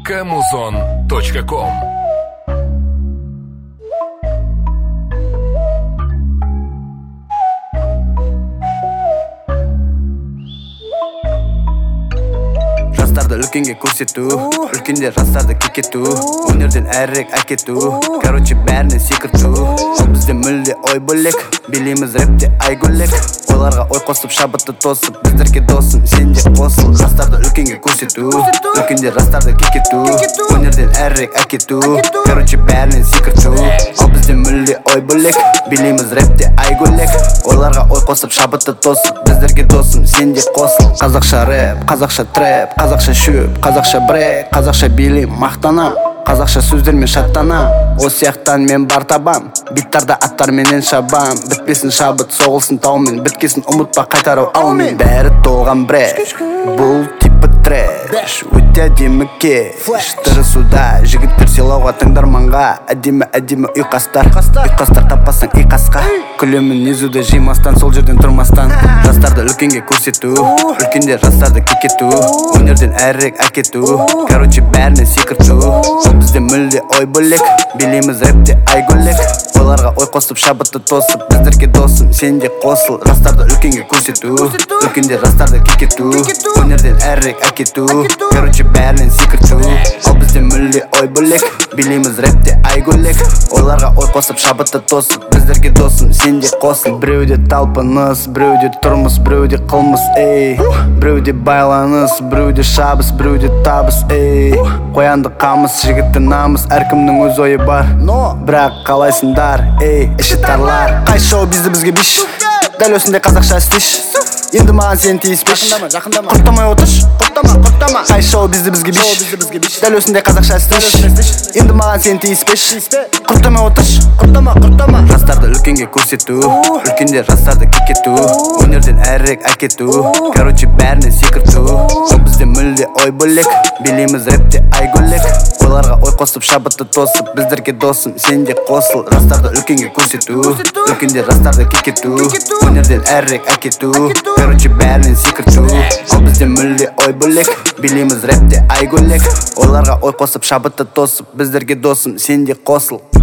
Kamuzon.com. Жастарды үлкенге көрсету, үлкендер жастарды кекету, өнерден әрірек әкету, короче бәріне секірту. Ал бізде мүлде ой бөлек, билейміз рэпте айгөлек. Ойларға ой қосып, шабытты тосып, біздерге досым, сен де қосыл. Жастарды үлкенге көрсету, үлкендер жастарды кекету, өнерден әрірек әкету, короче бәріне секірту. Ал бізде мүлде ой бөлек, билейміз рэпте айгөлек. Ойларға ой қосып, шабытты тосып, біздерге досым, сен де қосыл. Қазақша рэп, қазақша трэп, қазақша шөп, қазақша брек, қазақша билейм, мақтанам. Қазақша сөздермен шаттанам, осы сияқтан мен бар табам. Биттарда аттарменен шабам, бітпесін шабыт, соғылсын таумен, біткесін ұмытпа қайтару аумен. Бәрі толған брек, бұл типі трэш, өте әдемі кеш. Тырысуда жігіттер сыйлауға тыңдарманға, әдемі ұйқастар таппасаң иқасқа. Күлемін езуді жимастан, сол жерден тұрмастан. Жастарды үлкенге көрсету, үлкендер жастарды кекету, өнерден әрірек әкету, короче бәріне секірту. Бізде мүлде ой бөлек, билейміз рэпте айгөлек. Ойларға ой қосып, шабытты тосып, біздерге досым, сен де қосыл. Жастарды үлкенге көрсету, үлкендер жастарды кекету, өнерден әрірек әкету, короче бәрінен секірту. Ал бізде мүлде ой бөлек, билейміз рэпте айгөлек. Ойларға ой қосып, шабытты тосып, біздерге досым, сен де қосыл. Біреуде талпыныс, біреуде тұрмыс, біреуде қылмыс, эй. Біреуде байланыс, біреуде шабыс, біреуде табыс, эй. Қоянды қамыс, жігітті намыс, әркімнің өз ойы бар, бірақ қалайсыңдар, эй, іші тарлар. Қай шоу бізге биш, дәл осындай қазақша істеш. Енді маған сен тиіспеш, құрттамай отырш, құрттама. Қай шоу бізге биш, дәл осындай қазақша істеш. Енді маған сен тиіспеш, құрттамай отырш, құрттама. Жастарды үлкенге көрсету, үлкендер жастарды кекету, өнерден әрірек әкету, короче бәріне секірту. Ол бізде мүлде ой бөлек, билейміз рэпте айгөлек. Ойларға ой қосып, шабытты тосып, біздерге досым, сен де қосыл. Жастарды үлкенге көрсету, үлкендер жастарды кекету, өнерден әрірек әкету, короче бәрінен секірту. Ал бізде мүлде ой бөлек, билейміз рэпте айгөлек. Ойларға ой қосып, шабытты тосып, біздерге досым, сен де қосыл.